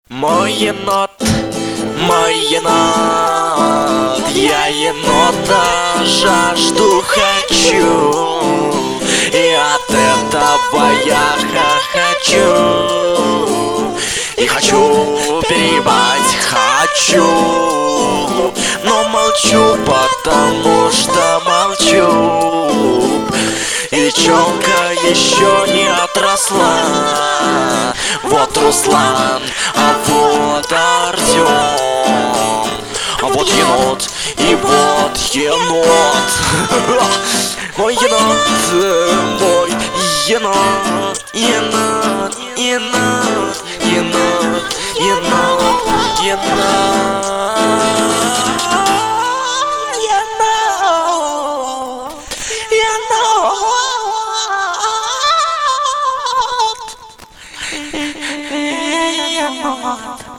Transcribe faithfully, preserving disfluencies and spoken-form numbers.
Мой енот, мой енот, я енота жажду хочу, и от этого я хохочу. И хочу перебать, хочу, но молчу, потому что молчу. И челка еще не отросла. Вот Руслан, а вот Артем, а вот енот, и вот енот. Мой енот, мой енот, енот, енот, енот, енот, енот. Енот.